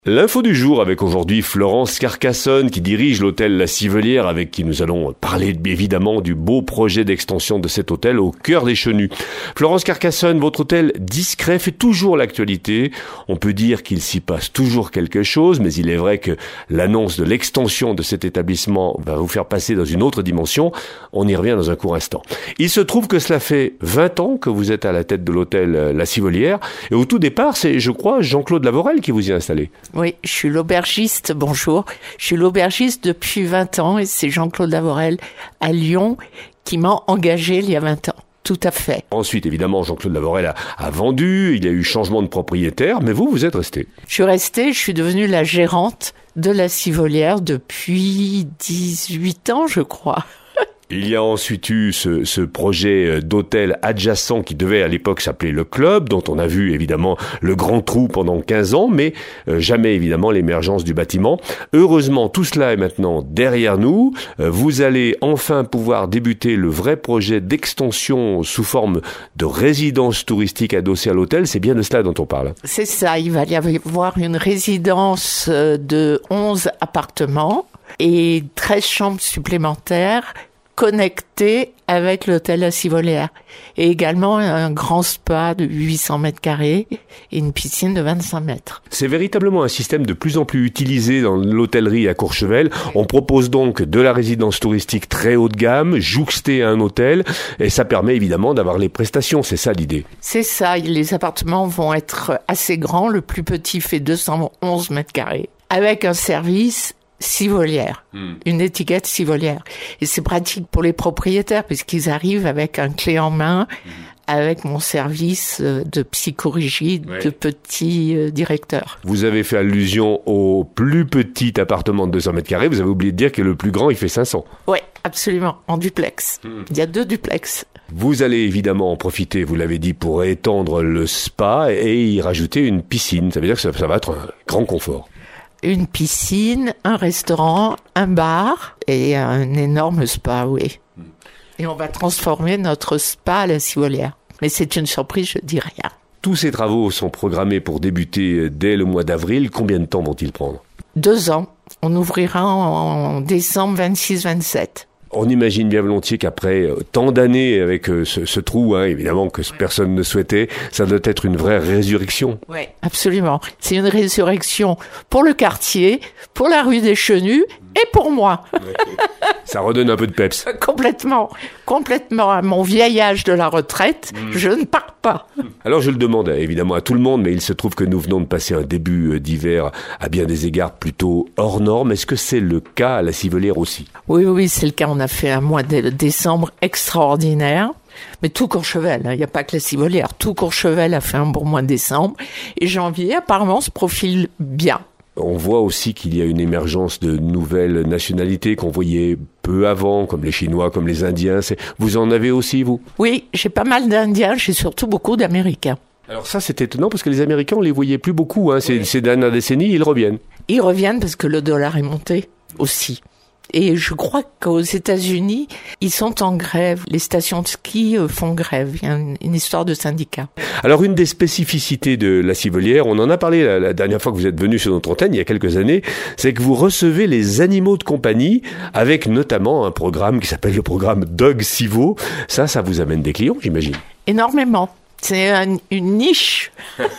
L'info du jour avec aujourd'hui Florence Carcassonne qui dirige l'hôtel La Civelière, avec qui nous allons parler évidemment du beau projet d'extension de cet hôtel au cœur des Chenus. Florence Carcassonne, votre hôtel discret fait toujours l'actualité. On peut dire qu'il s'y passe toujours quelque chose, mais il est vrai que l'annonce de l'extension de cet établissement va vous faire passer dans une autre dimension. On y revient dans un court instant. Il se trouve que cela fait 20 ans que vous êtes à la tête de l'hôtel La Civelière, et au tout départ, c'est, je crois, Jean-Claude Lavorel qui vous y a installé. Oui, je suis l'aubergiste, bonjour. Je suis l'aubergiste depuis 20 ans et c'est Jean-Claude Lavorel à Lyon qui m'a engagé il y a 20 ans. Tout à fait. Ensuite, évidemment, Jean-Claude Lavorel a vendu, il y a eu changement de propriétaire, mais vous êtes resté. Je suis restée, je suis devenue la gérante de La Civelière depuis 18 ans, je crois. Il y a ensuite eu ce projet d'hôtel adjacent qui devait à l'époque s'appeler Le Club, dont on a vu évidemment le grand trou pendant 15 ans, mais jamais évidemment l'émergence du bâtiment. Heureusement, tout cela est maintenant derrière nous. Vous allez enfin pouvoir débuter le vrai projet d'extension sous forme de résidence touristique adossée à l'hôtel. C'est bien de cela dont on parle. C'est ça, il va y avoir une résidence de 11 appartements et 13 chambres supplémentaires connecté avec l'hôtel La Civelière, et également un grand spa de 800 mètres carrés et une piscine de 25 mètres. C'est véritablement un système de plus en plus utilisé dans l'hôtellerie à Courchevel. On propose donc de la résidence touristique très haut de gamme, jouxtée à un hôtel, et ça permet évidemment d'avoir les prestations, c'est ça l'idée. C'est ça, les appartements vont être assez grands, le plus petit fait 211 mètres carrés, avec un service Civelière, une étiquette Civelière. Et c'est pratique pour les propriétaires puisqu'ils arrivent avec un clé en main, avec mon service de psychorigide, de petit directeur. Vous avez fait allusion au plus petit appartement de 200 mètres carrés. Vous avez oublié de dire que le plus grand, il fait 500. Oui, absolument, en duplex. Il y a 2 duplex. Vous allez évidemment en profiter, vous l'avez dit, pour étendre le spa et y rajouter une piscine. Ça veut dire que ça va être un grand confort. Une piscine, un restaurant, un bar et un énorme spa, oui. Et on va transformer notre spa à La Civelière. Mais c'est une surprise, je dis rien. Tous ces travaux sont programmés pour débuter dès le mois d'avril. Combien de temps vont-ils prendre ? 2 ans. On ouvrira en décembre 26-27. On imagine bien volontiers qu'après tant d'années avec ce trou, évidemment que personne ne souhaitait, ça doit être une vraie résurrection. Oui, absolument. C'est une résurrection pour le quartier, pour la rue des Chenus et pour moi. Ça redonne un peu de peps. Complètement. À mon vieil âge de la retraite, je ne pars pas. Alors je le demande évidemment à tout le monde, mais il se trouve que nous venons de passer un début d'hiver à bien des égards plutôt hors norme. Est-ce que c'est le cas à La Civelière aussi ? Oui, c'est le cas. On a fait un mois de décembre extraordinaire. Mais tout Courchevel, il n'y a pas que La Civelière. Tout Courchevel a fait un bon mois de décembre. Et janvier, apparemment, se profile bien. On voit aussi qu'il y a une émergence de nouvelles nationalités qu'on voyait peu avant, comme les Chinois, comme les Indiens. Vous en avez aussi, vous ? Oui, j'ai pas mal d'Indiens, j'ai surtout beaucoup d'Américains. Alors ça, c'est étonnant parce que les Américains, on les voyait plus beaucoup. Ces dernières décennies, ils reviennent. Ils reviennent parce que le dollar est monté aussi. Et je crois qu'aux États-Unis, ils sont en grève. Les stations de ski font grève. Il y a une histoire de syndicat. Alors, une des spécificités de La Civelière, on en a parlé la dernière fois que vous êtes venu sur notre antenne, il y a quelques années, c'est que vous recevez les animaux de compagnie avec notamment un programme qui s'appelle le programme Dog Civo. Ça vous amène des clients, j'imagine. Énormément. C'est une niche.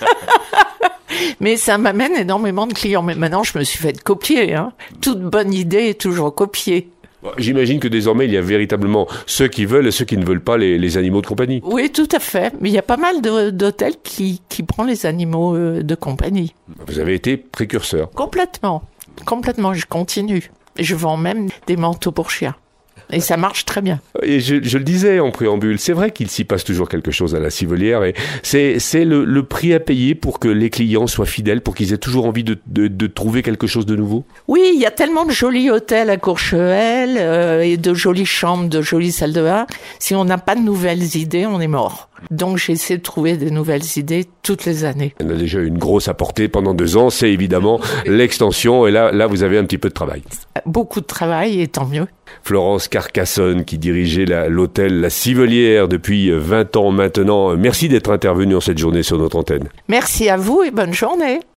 Mais ça m'amène énormément de clients. Mais maintenant, je me suis fait copier. Toute bonne idée est toujours copiée. J'imagine que désormais, il y a véritablement ceux qui veulent et ceux qui ne veulent pas les animaux de compagnie. Oui, tout à fait. Mais il y a pas mal d'hôtels qui prennent les animaux de compagnie. Vous avez été précurseur. Complètement, je continue. Je vends même des manteaux pour chiens. Et ça marche très bien. Et je le disais en préambule, c'est vrai qu'il s'y passe toujours quelque chose à La Civelière et c'est le prix à payer pour que les clients soient fidèles, pour qu'ils aient toujours envie de trouver quelque chose de nouveau. Oui, il y a tellement de jolis hôtels à Courchevel et de jolies chambres, de jolies salles de bain. Si on n'a pas de nouvelles idées, on est mort. Donc j'essaie de trouver des nouvelles idées toutes les années. On a déjà une grosse apportée pendant 2 ans, c'est évidemment l'extension et là vous avez un petit peu de travail. Beaucoup de travail et tant mieux. Florence Carcassonne qui dirigeait l'hôtel La Civelière depuis 20 ans maintenant. Merci d'être intervenue en cette journée sur notre antenne. Merci à vous et bonne journée.